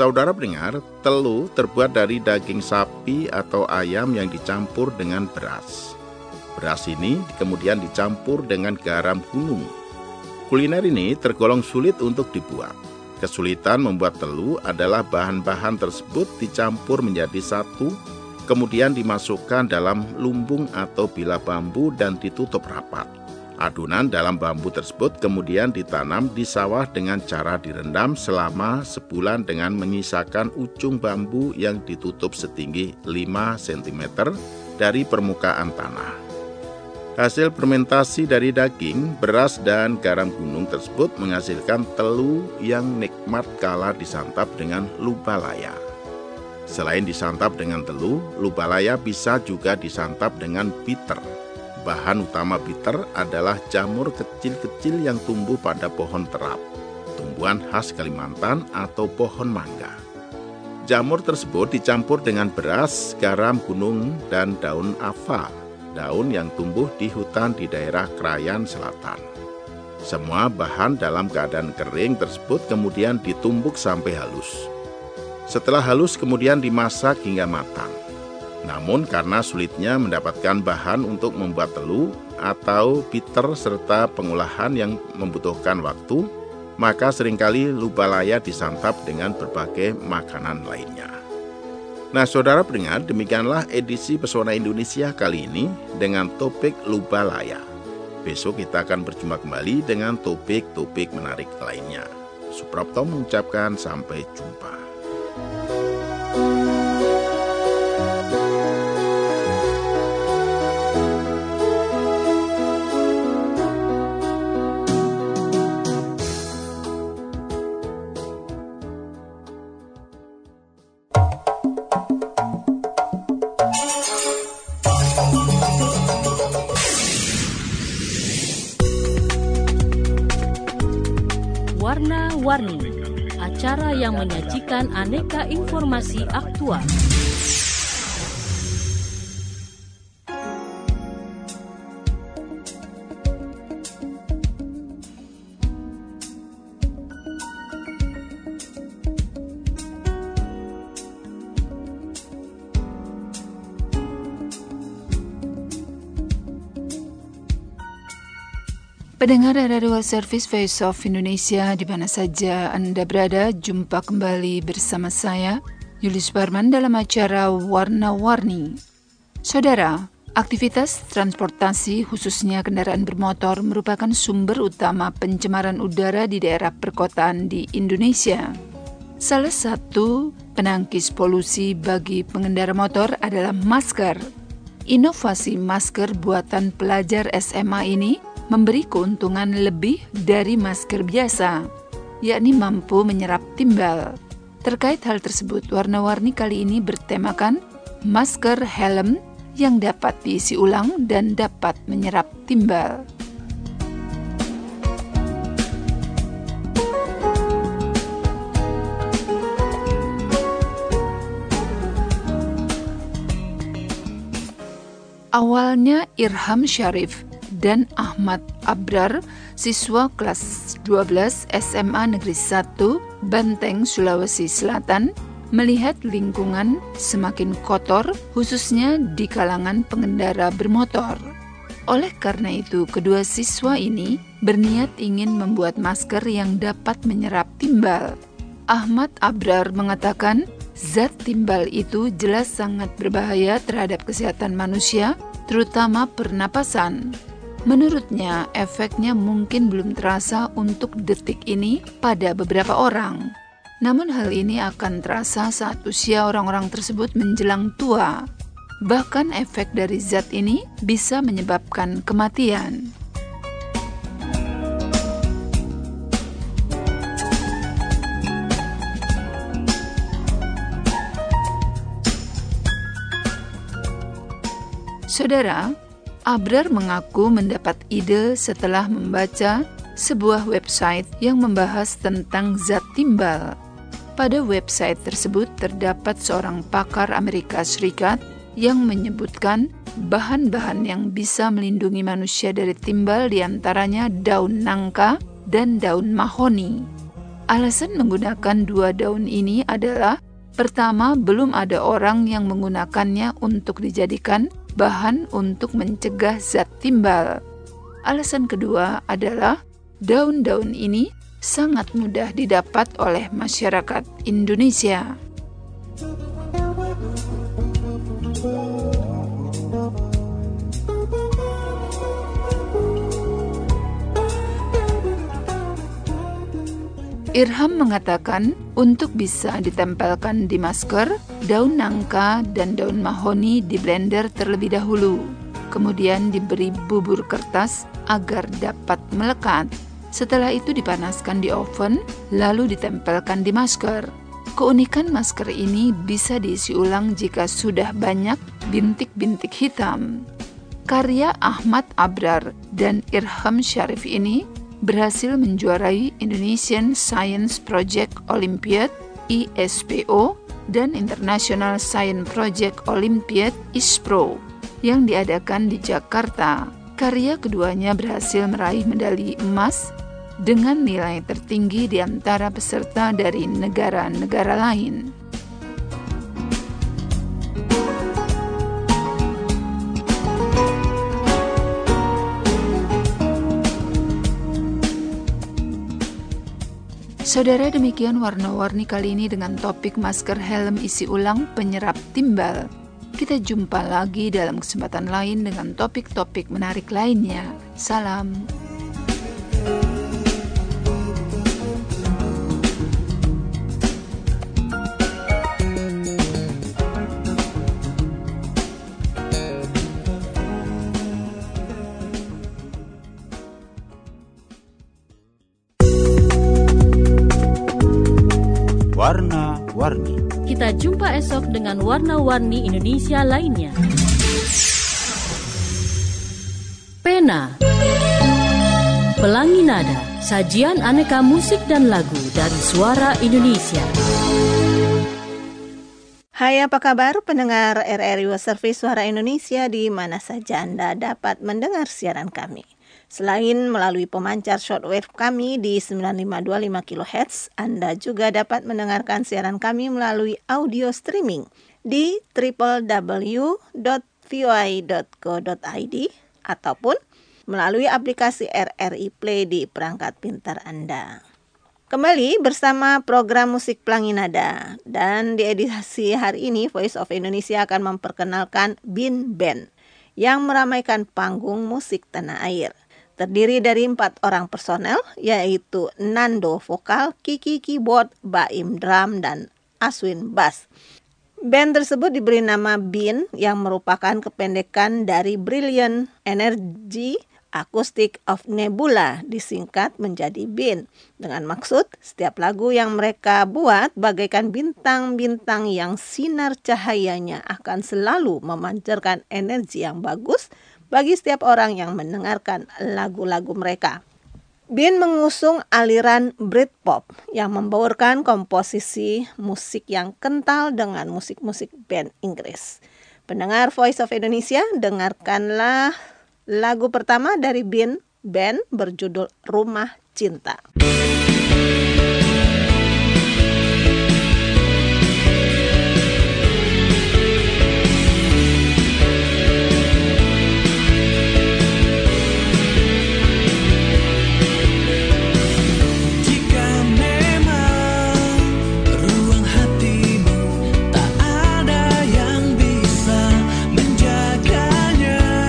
saudara pendengar, telu terbuat dari daging sapi atau ayam yang dicampur dengan beras. Beras ini kemudian dicampur dengan garam gunung. Kuliner ini tergolong sulit untuk dibuat. Kesulitan membuat telu adalah bahan-bahan tersebut dicampur menjadi satu, kemudian dimasukkan dalam lumbung atau bilah bambu dan ditutup rapat. Adonan dalam bambu tersebut kemudian ditanam di sawah dengan cara direndam selama sebulan dengan menyisakan ujung bambu yang ditutup setinggi 5 cm dari permukaan tanah. Hasil fermentasi dari daging, beras, dan garam gunung tersebut menghasilkan telu yang nikmat kala disantap dengan lubalaya. Selain disantap dengan telu, lubalaya bisa juga disantap dengan bitter. Bahan utama bitter adalah jamur kecil-kecil yang tumbuh pada pohon terap, tumbuhan khas Kalimantan atau pohon mangga. Jamur tersebut dicampur dengan beras, garam gunung, dan daun ava, daun yang tumbuh di hutan di daerah Krayan Selatan. Semua bahan dalam keadaan kering tersebut kemudian ditumbuk sampai halus. Setelah halus kemudian dimasak hingga matang. Namun karena sulitnya mendapatkan bahan untuk membuat telu atau bitter serta pengolahan yang membutuhkan waktu, maka seringkali lubalaya disantap dengan berbagai makanan lainnya. Nah, saudara pendengar, demikianlah edisi Pesona Indonesia kali ini dengan topik lubalaya. Besok kita akan berjumpa kembali dengan topik-topik menarik lainnya. Suprapto mengucapkan sampai jumpa. Warna-Warni, acara yang menyajikan aneka informasi aktual. Pendengar Radio World Service Voice of Indonesia di mana saja Anda berada, jumpa kembali bersama saya, Yulis Barman dalam acara Warna-Warni. Saudara, aktivitas transportasi khususnya kendaraan bermotor merupakan sumber utama pencemaran udara di daerah perkotaan di Indonesia. Salah satu penangkis polusi bagi pengendara motor adalah masker. Inovasi masker buatan pelajar SMA ini memberi keuntungan lebih dari masker biasa, yakni mampu menyerap timbal. Terkait hal tersebut, Warna-Warni kali ini bertemakan masker helm yang dapat diisi ulang dan dapat menyerap timbal. Awalnya Irham Syarif dan Ahmad Abrar, siswa kelas 12 SMA Negeri 1, Banteng, Sulawesi Selatan, melihat lingkungan semakin kotor, khususnya di kalangan pengendara bermotor. Oleh karena itu, kedua siswa ini berniat ingin membuat masker yang dapat menyerap timbal. Ahmad Abrar mengatakan, zat timbal itu jelas sangat berbahaya terhadap kesehatan manusia, terutama pernapasan. Menurutnya, efeknya mungkin belum terasa untuk detik ini pada beberapa orang. Namun hal ini akan terasa saat usia orang-orang tersebut menjelang tua. Bahkan efek dari zat ini bisa menyebabkan kematian. Saudara, Abrar mengaku mendapat ide setelah membaca sebuah website yang membahas tentang zat timbal. Pada website tersebut terdapat seorang pakar Amerika Serikat yang menyebutkan bahan-bahan yang bisa melindungi manusia dari timbal diantaranya daun nangka dan daun mahoni. Alasan menggunakan 2 daun ini adalah: pertama, belum ada orang yang menggunakannya untuk dijadikan bahan untuk mencegah zat timbal. Alasan kedua adalah daun-daun ini sangat mudah didapat oleh masyarakat Indonesia. Irham mengatakan untuk bisa ditempelkan di masker, daun nangka dan daun mahoni di blender terlebih dahulu. Kemudian diberi bubur kertas agar dapat melekat. Setelah itu dipanaskan di oven, lalu ditempelkan di masker. Keunikan masker ini bisa diisi ulang jika sudah banyak bintik-bintik hitam. Karya Ahmad Abrar dan Irham Syarif ini berhasil menjuarai Indonesian Science Project Olympiad (ISPO) dan International Science Project Olympiad (ISPRO) yang diadakan di Jakarta. Karya keduanya berhasil meraih medali emas dengan nilai tertinggi di antara peserta dari negara-negara lain. Saudara, demikian warna-warni kali ini dengan topik masker helm isi ulang penyerap timbal. Kita jumpa lagi dalam kesempatan lain dengan topik-topik menarik lainnya. Salam. Warna-warni. Kita jumpa esok dengan warna-warni Indonesia lainnya. Pena, Pelangi Nada, sajian aneka musik dan lagu dari Suara Indonesia. Hai, apa kabar pendengar RRI World Service Suara Indonesia di mana saja Anda dapat mendengar siaran kami. Selain melalui pemancar shortwave kami di 9525 kHz, Anda juga dapat mendengarkan siaran kami melalui audio streaming di www.voi.co.id ataupun melalui aplikasi RRI Play di perangkat pintar Anda. Kembali bersama program Musik Pelangi Nada, dan di edisi hari ini Voice of Indonesia akan memperkenalkan Bin Band yang meramaikan panggung musik tanah air. Terdiri dari 4 orang personel, yaitu Nando vokal, Kiki keyboard, Baim drum, dan Aswin bass. Band tersebut diberi nama BIN yang merupakan kependekan dari Brilliant Energy Acoustic of Nebula, disingkat menjadi BIN. Dengan maksud, setiap lagu yang mereka buat bagaikan bintang-bintang yang sinar cahayanya akan selalu memancarkan energi yang bagus bagi setiap orang yang mendengarkan lagu-lagu mereka. BIN mengusung aliran Britpop yang membaurkan komposisi musik yang kental dengan musik-musik band Inggris. Pendengar Voice of Indonesia, dengarkanlah lagu pertama dari BIN Band berjudul Rumah Cinta.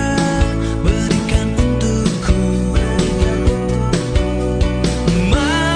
Berikan untukku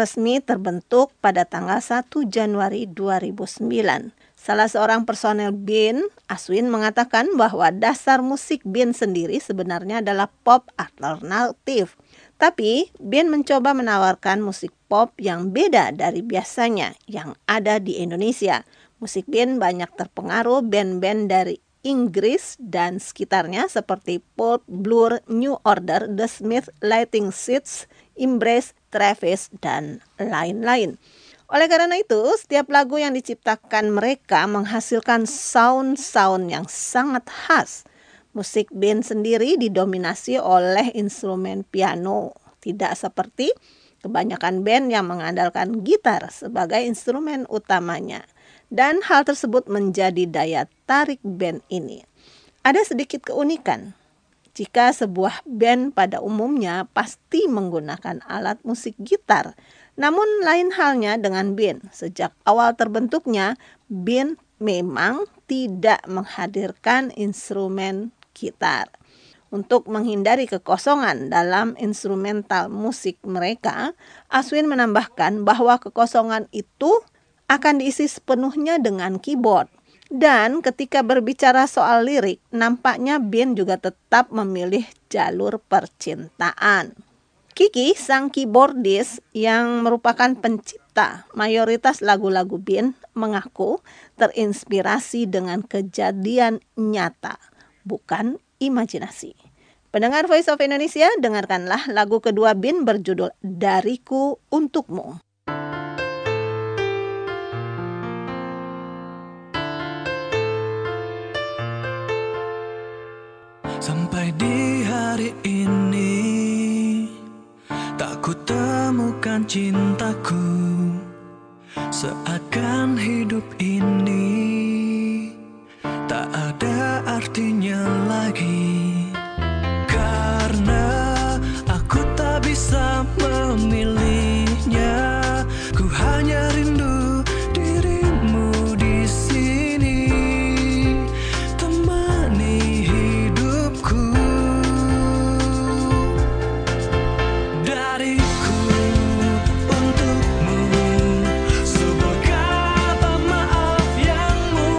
resmi terbentuk pada tanggal 1 Januari 2009. Salah seorang personel BIN, Aswin, mengatakan bahwa dasar musik BIN sendiri sebenarnya adalah pop alternatif. Tapi BIN mencoba menawarkan musik pop yang beda dari biasanya yang ada di Indonesia. Musik BIN banyak terpengaruh band-band dari Inggris dan sekitarnya seperti Pulp, Blur, New Order, The Smiths, Lightning Seeds, Embrace, Travis, dan lain-lain. Oleh karena itu, setiap lagu yang diciptakan mereka menghasilkan sound-sound yang sangat khas. Musik BIN sendiri didominasi oleh instrumen piano, tidak seperti kebanyakan band yang mengandalkan gitar sebagai instrumen utamanya. Dan hal tersebut menjadi daya tarik band ini. Ada sedikit keunikan. Jika sebuah band pada umumnya pasti menggunakan alat musik gitar, namun lain halnya dengan BIN. Sejak awal terbentuknya, BIN memang tidak menghadirkan instrumen gitar. Untuk menghindari kekosongan dalam instrumental musik mereka, Aswin menambahkan bahwa kekosongan itu akan diisi sepenuhnya dengan keyboard. Dan ketika berbicara soal lirik, nampaknya BIN juga tetap memilih jalur percintaan. Kiki, sang keyboardis yang merupakan pencipta mayoritas lagu-lagu BIN, mengaku terinspirasi dengan kejadian nyata, bukan imajinasi. Pendengar Voice of Indonesia, dengarkanlah lagu kedua BIN berjudul Dariku Untukmu. Sampai di hari ini tak ku temukan cintaku, seakan hidup ini tak ada artinya lagi. Karena aku tak bisa memilihnya, ku hanya rindu dirimu di sini, temani hidupku. Dariku untukmu, sebuah kata maaf yang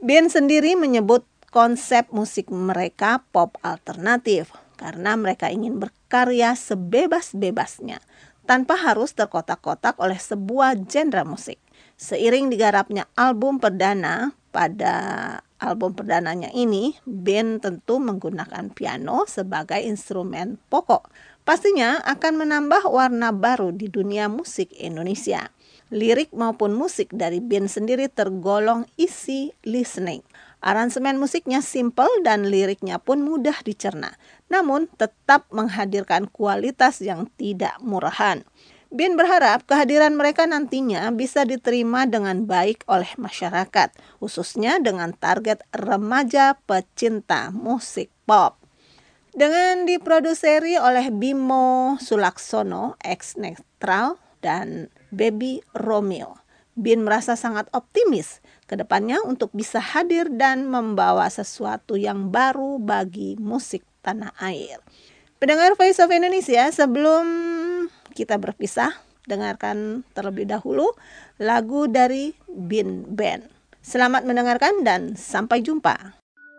Bin sendiri menyebut konsep musik mereka pop alternatif karena mereka ingin berkarya sebebas-bebasnya tanpa harus terkotak-kotak oleh sebuah genre musik. Seiring digarapnya album perdana, pada album perdananya ini, band tentu menggunakan piano sebagai instrumen pokok. Pastinya akan menambah warna baru di dunia musik Indonesia. Lirik maupun musik dari band sendiri tergolong easy listening. Aransemen musiknya simple dan liriknya pun mudah dicerna, namun tetap menghadirkan kualitas yang tidak murahan. Bin berharap kehadiran mereka nantinya bisa diterima dengan baik oleh masyarakat, khususnya dengan target remaja pecinta musik pop. Dengan diproduseri oleh Bimo Sulaksono, X Netral, dan Baby Romeo, Bin merasa sangat optimis ke depannya untuk bisa hadir dan membawa sesuatu yang baru bagi musik tanah air. Pendengar Voice of Indonesia, sebelum kita berpisah, dengarkan terlebih dahulu lagu dari Bin Band. Selamat mendengarkan dan sampai jumpa.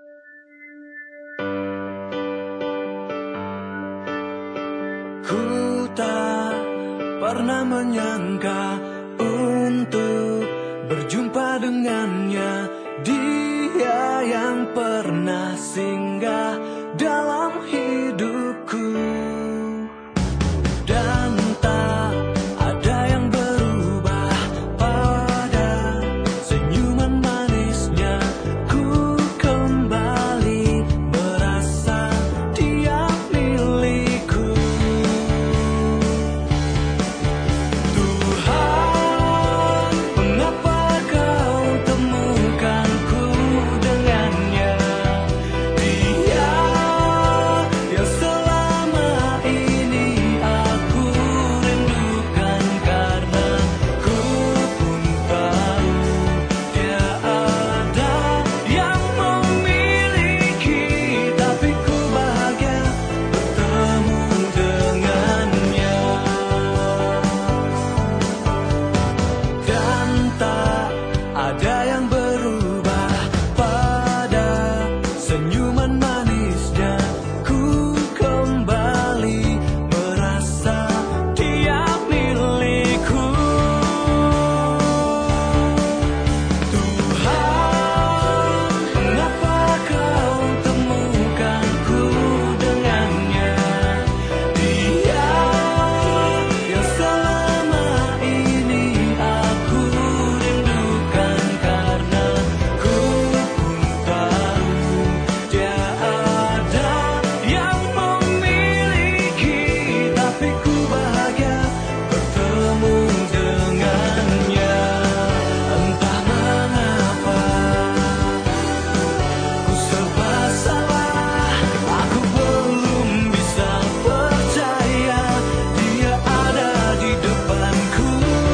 Ku tak pernah menyangka untuk berjumpa dengannya, dia yang pernah singgah dalam hidupku. Dan tak ada yang berubah pada senyuman manisnya. Ku kembali merasa dia milikku. Tuhan, mengapa kau temukanku dengannya? Dia yang selama ini aku rindukan, karena ku pun tahu dia ada yang memiliki, tapi ku bahagia bertemu dengannya. Dan tak ada yang berubah pada senyuman manisnya. Ku kembali merasa dia milikku. Tuhan, mengapa kau temukanku dengannya? Dia yang selama ini aku rindukan, karena ku pun tahu dia ada yang memiliki, tapi ku bahagia bertemu dengannya. Entah mengapa ku serba salah, aku belum bisa percaya dia ada di depanku.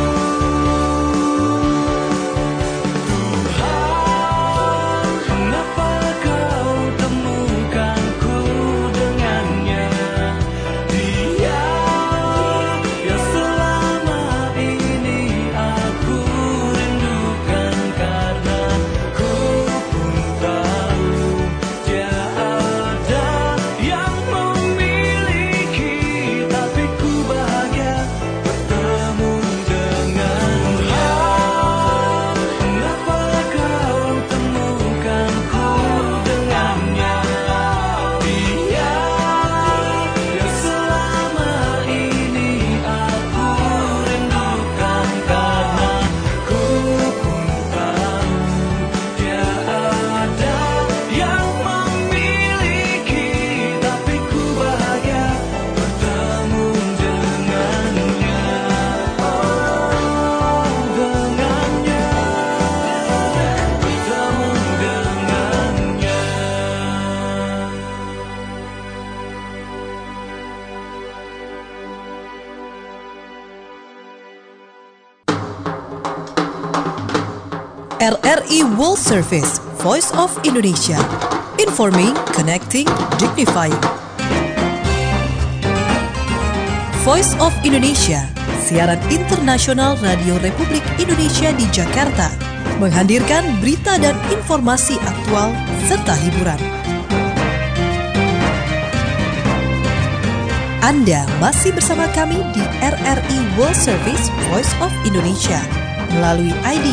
Tuhan, mengapa kau temukanku dengannya? Dia yang selama ini aku rindukan, karena ku pun tahu dia ada yang memiliki, tapi ku bahagia bertemu dengannya. Mengapa kau temukanku dengannya? Dia yang selama ini aku rindukan, karena ku pun tahu dia ada yang memiliki, tapi ku bahagia bertemu dengannya. Dengannya, bertemu dengannya. RRI World Service, Voice of Indonesia. Informing, connecting, dignifying. Voice of Indonesia, siaran internasional Radio Republik Indonesia di Jakarta, menghadirkan berita dan informasi aktual serta hiburan. Anda masih bersama kami di RRI World Service Voice of Indonesia melalui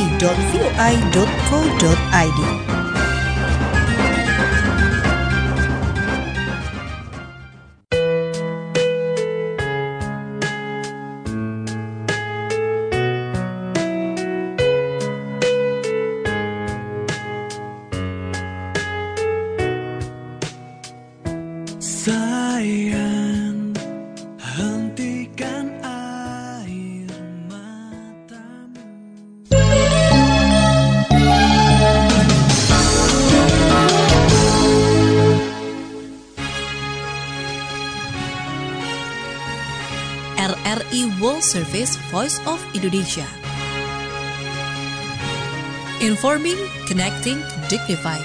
id.voi.co.id. Sayang, hentikan air matamu. RRI World Service Voice of Indonesia. Informing, connecting, dignifying.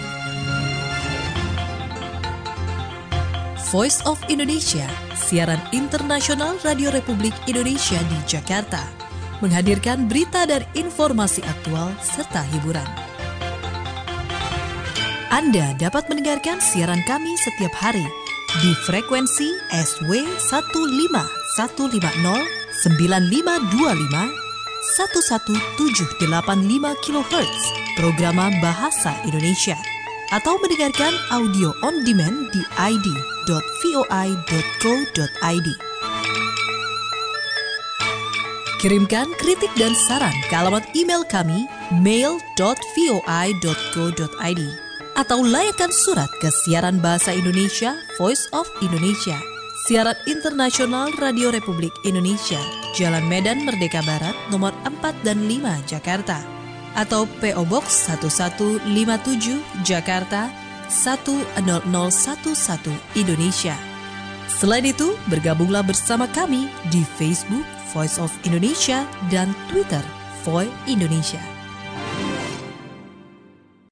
Voice of Indonesia, siaran internasional Radio Republik Indonesia di Jakarta, menghadirkan berita dan informasi aktual serta hiburan. Anda dapat mendengarkan siaran kami setiap hari di frekuensi SW 15150 9525 11785 kHz, programa Bahasa Indonesia, atau mendengarkan audio on demand di id.voi.co.id. Kirimkan kritik dan saran ke alamat email kami mail.voi.co.id atau layakkan surat ke siaran Bahasa Indonesia Voice of Indonesia, siaran internasional Radio Republik Indonesia, Jalan Medan Merdeka Barat, nomor 4 dan 5, Jakarta, atau PO Box 1157 Jakarta 10011 Indonesia. Selain itu, bergabunglah bersama kami di Facebook Voice of Indonesia dan Twitter Voi Indonesia.